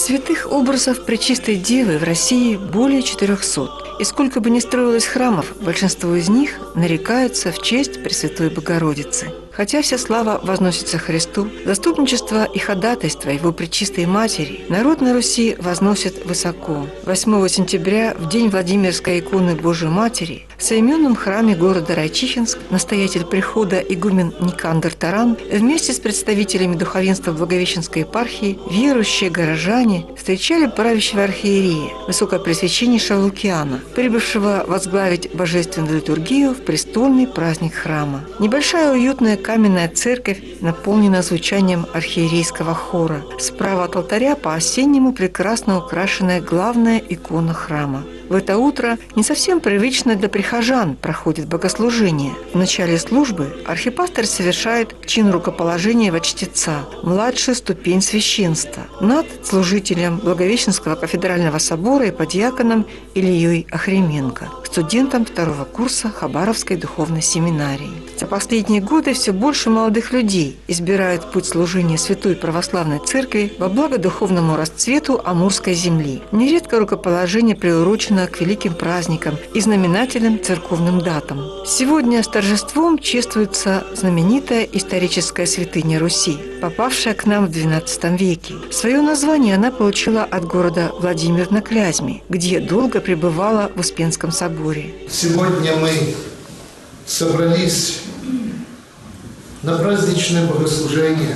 Святых образов Пречистой Девы в России более 400. И сколько бы ни строилось храмов, большинство из них нарекаются в честь Пресвятой Богородицы. Хотя вся слава возносится Христу, заступничество и ходатайство Его Пречистой Матери народ на Руси возносит высоко. 8 сентября, в день Владимирской иконы Божией Матери, в соименном храме города Райчихинск настоятель прихода игумен Никандр Таран вместе с представителями духовенства Благовещенской епархии, верующие горожане встречали правящего архиерея, высокопресвященнейшего Лукиана, прибывшего возглавить божественную литургию в престольный праздник храма. Небольшая уютная каменная церковь наполнена звучанием архиерейского хора. Справа от алтаря по-осеннему прекрасно украшенная главная икона храма. В это утро не совсем привычно для прихожан проходит богослужение. В начале службы архипастырь совершает чин рукоположения во чтеца, младшую ступень священства, над служителем Благовещенского кафедрального собора и подьяконом Ильей Охременко, студентом 2-го курса Хабаровской духовной семинарии. За последние годы все больше молодых людей избирают путь служения Святой Православной Церкви во благо духовному расцвету Амурской земли. Нередко рукоположение приурочено к великим праздникам и знаменательным церковным датам. Сегодня с торжеством чествуется знаменитая историческая святыня Руси, попавшая к нам в XII веке. Свое название она получила от города Владимир на Клязьме, где долго пребывала в Успенском соборе. Сегодня мы собрались на праздничное богослужение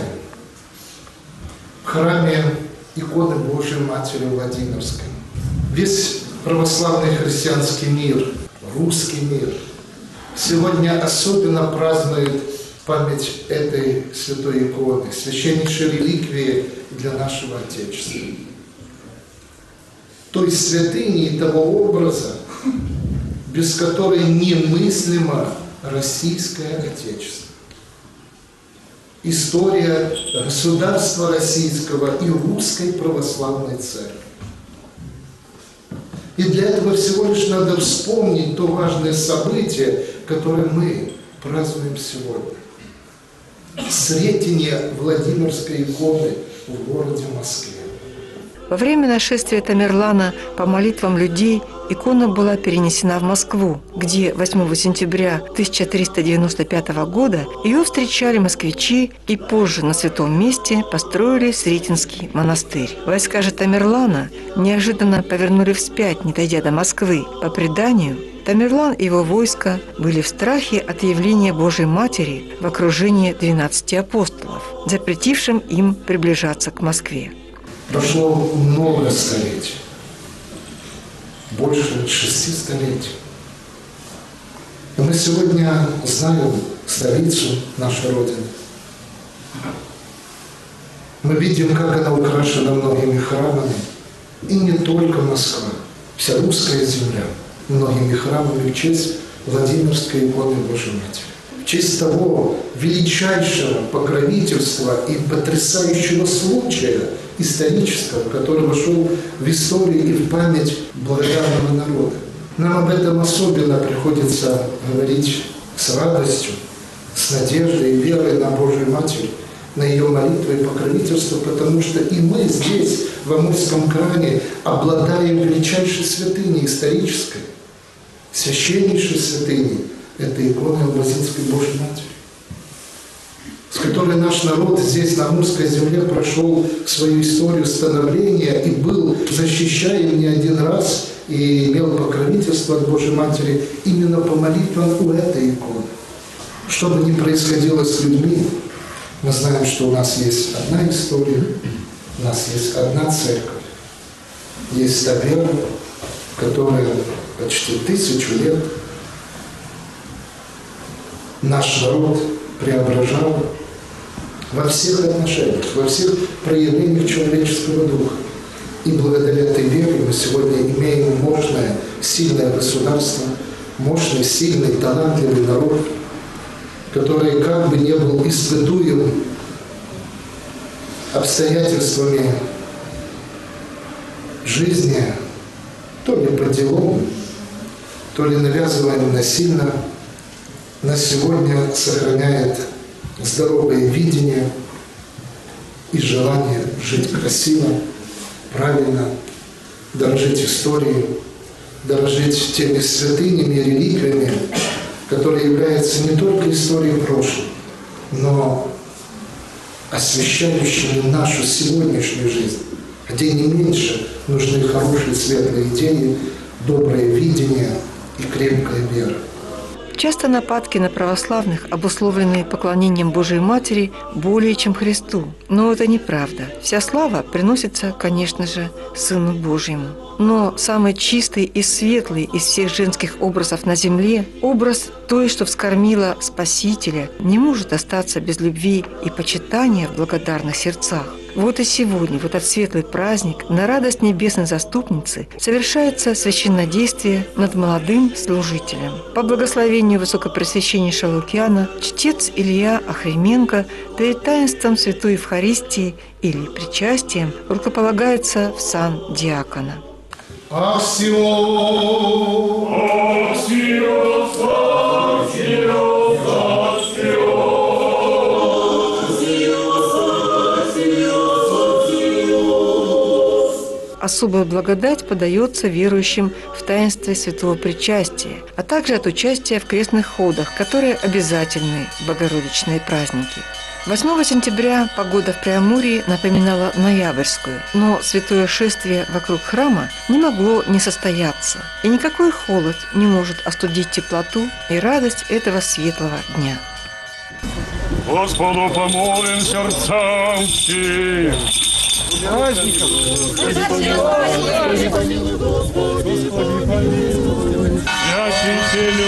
в храме иконы Божией Матери Владимирской. Весь православный христианский мир, русский мир сегодня особенно празднует память этой святой иконы, священнейшей реликвии для нашего Отечества. Той святыни и того образа, без которой немыслимо российское Отечество. История государства российского и русской православной церкви. И для этого всего лишь надо вспомнить то важное событие, которое мы празднуем сегодня. Сретение Владимирской иконы в городе Москве. Во время нашествия Тамерлана по молитвам людей икона была перенесена в Москву, где 8 сентября 1395 года ее встречали москвичи и позже на святом месте построили Сретенский монастырь. Войска же Тамерлана неожиданно повернули вспять, не дойдя до Москвы. По преданию, Тамерлан и его войско были в страхе от явления Божией Матери в окружении 12 апостолов, запретившим им приближаться к Москве. Прошло много столетий, больше 6 столетий. И мы сегодня знаем столицу нашей Родины. Мы видим, как она украшена многими храмами. И не только Москва, вся русская земля многими храмами в честь Владимирской иконы Божией Матери. В честь того величайшего покровительства и потрясающего случая исторического, который вошел в историю и в память благодарного народа. Нам об этом особенно приходится говорить с радостью, с надеждой и верой на Божию Матерь, на ее молитву и покровительство, потому что и мы здесь, в Амурском крае, обладаем величайшей святыней исторической, священнейшей святыней. Это икона Алмазинской Божьей Матери, с которой наш народ здесь, на Амурской земле, прошел свою историю становления и был защищаем не один раз и имел покровительство от Божьей Матери именно по молитвам у этой иконы. Что бы ни происходило с людьми, мы знаем, что у нас есть одна история, у нас есть одна церковь, есть та вера, которая почти 1000 лет наш народ преображал во всех отношениях, во всех проявлениях человеческого духа. И благодаря этой вере мы сегодня имеем мощное, сильное государство, мощный, сильный, талантливый народ, который как бы не был испытуем обстоятельствами жизни, то ли по делам, то ли навязываем насильно, на сегодня сохраняет здоровое видение и желание жить красиво, правильно дорожить историей, дорожить теми святынями и реликвиями, которые являются не только историей прошлого, но освещающими нашу сегодняшнюю жизнь, где не меньше нужны хорошие светлые идеи, доброе видение и крепкая вера. Часто нападки на православных, обусловленные поклонением Божией Матери, более чем Христу. Но это неправда. Вся слава приносится, конечно же, Сыну Божьему. Но самый чистый и светлый из всех женских образов на земле, образ той, что вскормила Спасителя, не может остаться без любви и почитания в благодарных сердцах. Вот и сегодня, в этот светлый праздник, на радость небесной заступницы совершается священнодействие над молодым служителем. По благословению Высокопреосвященнейшего Лукиана, чтец Илья Охрименко перед таинством Святой Евхаристии или причастием рукополагается в сан диакона. Особая благодать подается верующим в таинстве святого причастия, а также от участия в крестных ходах, которые обязательны в богородичные праздники. 8 сентября погода в Преамурье напоминала ноябрьскую, но святое шествие вокруг храма не могло не состояться, и никакой холод не может остудить теплоту и радость этого светлого дня. Господу помолим сердцам всем. Святителю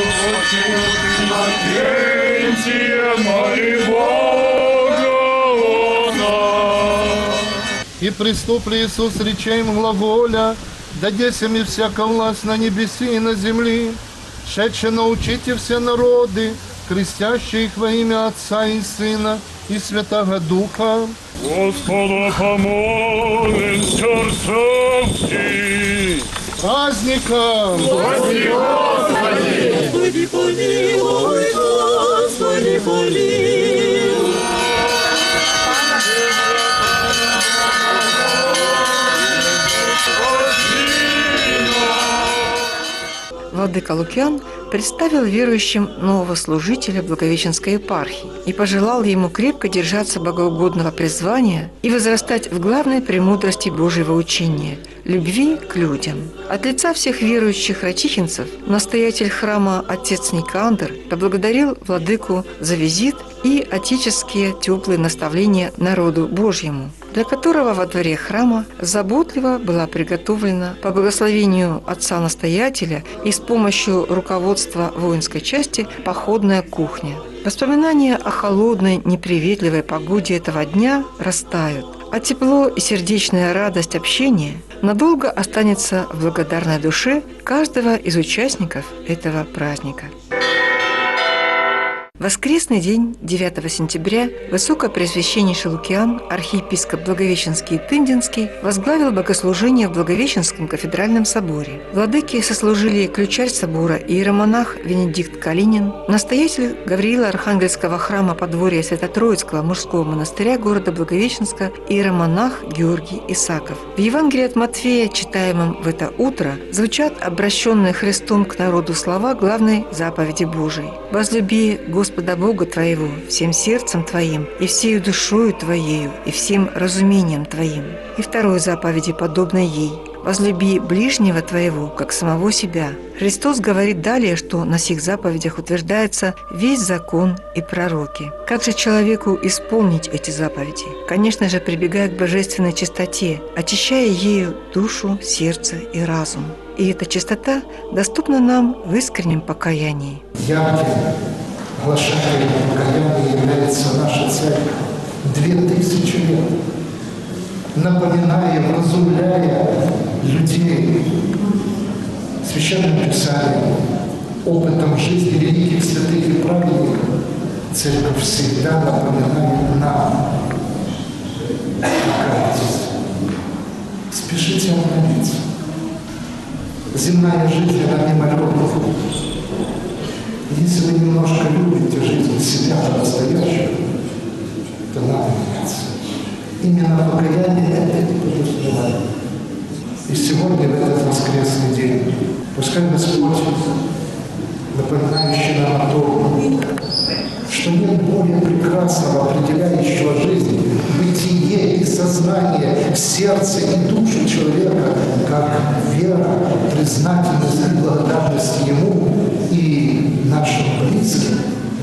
и приступли Иисус речем глаголя, дадесем и всяка власть на небеси и на земли, шедше научите все народы, крестящие их во имя Отца и Сына и Святого Духа. Господу помолим сердцам всем. Праздником! Господи, Господи, помилуй, Господи, помилуй. Владыка Лукиан представил верующим нового служителя Благовещенской епархии и пожелал ему крепко держаться богоугодного призвания и возрастать в главной премудрости Божьего учения – любви к людям. От лица всех верующих рачихинцев настоятель храма отец Никандр поблагодарил владыку за визит и отеческие теплые наставления народу Божьему, для которого во дворе храма заботливо была приготовлена по благословению отца-настоятеля и с помощью руководства воинской части походная кухня. Воспоминания о холодной, неприветливой погоде этого дня растают, а тепло и сердечная радость общения надолго останется в благодарной душе каждого из участников этого праздника. В воскресный день, 9 сентября, Высокопреосвященнейший Лукиан, архиепископ Благовещенский и Тындинский, возглавил богослужение в Благовещенском кафедральном соборе. Владыки сослужили ключарь собора иеромонах Венедикт Калинин, настоятель Гавриила-Архангельского храма подворья Свято-Троицкого мужского монастыря города Благовещенска иеромонах Георгий Исаков. В Евангелии от Матфея, читаемом в это утро, звучат обращенные Христом к народу слова главной заповеди Божией: «Возлюби Господа Бога твоего всем сердцем твоим, и всею душою твоею, и всем разумением твоим». И второй заповеди, подобной ей: «Возлюби ближнего твоего, как самого себя». Христос говорит далее, что на сих заповедях утверждается весь закон и пророки. Как же человеку исполнить эти заповеди? Конечно же, прибегая к божественной чистоте, очищая ею душу, сердце и разум. И эта чистота доступна нам в искреннем покаянии. Глашателем покаяния является наша церковь 2000 лет, напоминая, вразумляя людей Священным Писанием, опытом жизни великих святых и праведников. Церковь всегда напоминает нам: покайтесь, спешите обновиться. Земная жизнь, она мимолетна. Если вы немножко любите жизнь себя по-настоящему, то надо меняться. Именно покаяние это и подразумевает. сегодня, в этот воскресный день, пускай Господь, напоминающий нам о том, что нет более прекрасного, определяющего жизнь, бытие и сознание, сердце и душу человека, как вера, признательность и благодарность Ему и нашим близким,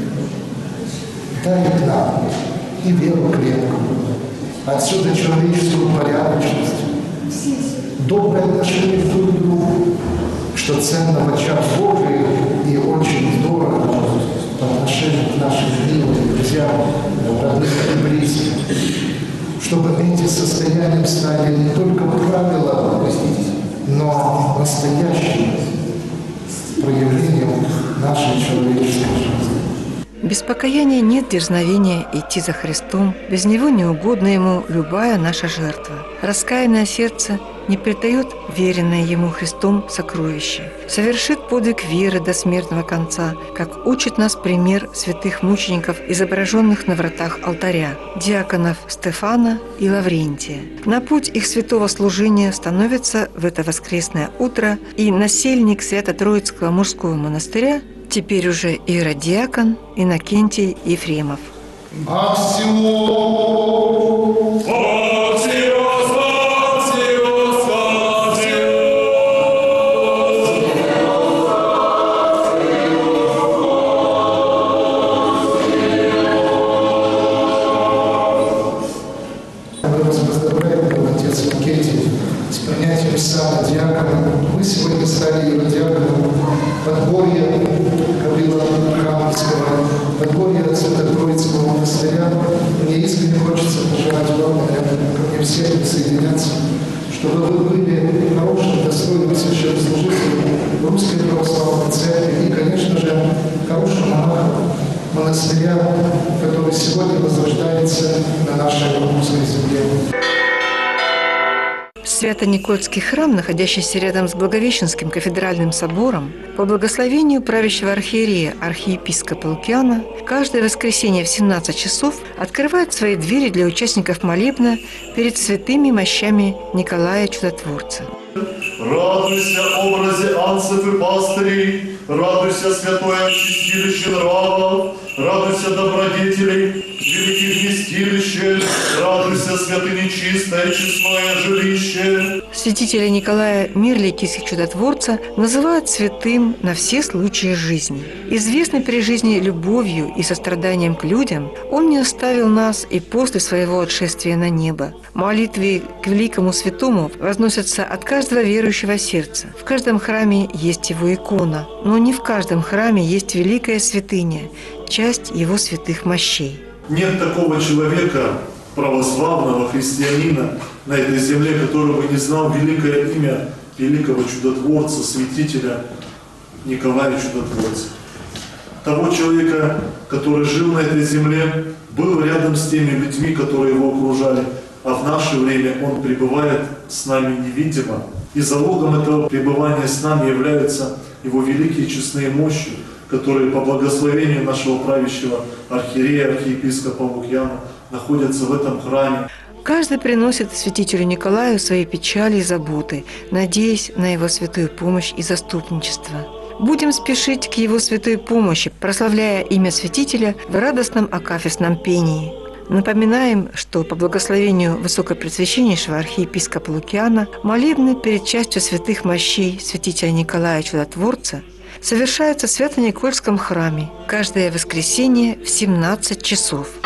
дарит нам и веру крепкую, отсюда человеческую порядочность, доброе отношение друг к другу, что ценно в очах Божиих и очень здорово по отношению к нашим милым друзьям, родным и близким, чтобы эти состояния стали не только правилом, но настоящим проявлением нашей человеческой жизни. Без покаяния нет дерзновения идти за Христом, без Него не угодна Ему любая наша жертва. Раскаянное сердце не предает веренное Ему Христом сокровище, совершит подвиг веры до смертного конца, как учит нас пример святых мучеников, изображенных на вратах алтаря, диаконов Стефана и Лаврентия. На путь их святого служения становится в это воскресное утро и насельник Свято-Троицкого мужского монастыря, теперь уже иродиакон Иннокентий Ефремов. Мы вас поздравляем, отец Иннокентий, с принятием сана диакона. Вы сегодня стали иродиаконом Подгорья Гаврила Каменского, Подгорья Свято-Троицкого монастыря. Мне искренне хочется пожелать вам, наверное, ко мне всем присоединяться, чтобы вы были хорошим, достойным священнослужителем Русской Православной Церкви и, конечно же, хорошим монахом монастыря, который сегодня возрождается на нашей русской земле. Свято-Никольский храм, находящийся рядом с Благовещенским кафедральным собором, по благословению правящего архиерея архиепископа Лукиана, каждое воскресенье в 17 часов открывает свои двери для участников молебна перед святыми мощами Николая Чудотворца. Радуйся, образе ансов и пастырей, радуйся, святое чистилище нравов, радуйся, добродетелей, великих вместилище, радуйся, святыне чистое, честное жилище. Святителя Николая Мирликийских Чудотворца называют святым на все случаи жизни. Известный при жизни любовью и состраданием к людям, он не оставил нас и после своего отшествия на небо. Молитвы к великому святому возносятся от каждого верующего сердца. В каждом храме есть его икона, но не в каждом храме есть великая святыня, часть его святых мощей. Нет такого человека, православного христианина на этой земле, который бы не знал великое имя великого чудотворца, святителя Николая Чудотворца. Того человека, который жил на этой земле, был рядом с теми людьми, которые его окружали, а в наше время он пребывает с нами невидимо. И залогом этого пребывания с нами являются его великие честные мощи, которые по благословению нашего правящего архиерея, архиепископа Лукиана, находятся в этом храме. Каждый приносит святителю Николаю свои печали и заботы, надеясь на его святую помощь и заступничество. Будем спешить к его святой помощи, прославляя имя святителя в радостном акафистном пении. Напоминаем, что по благословению Высокопреосвященнейшего архиепископа Лукиана молебны перед частью святых мощей святителя Николая Чудотворца совершаются в Свято-Никольском храме каждое воскресенье в 17 часов.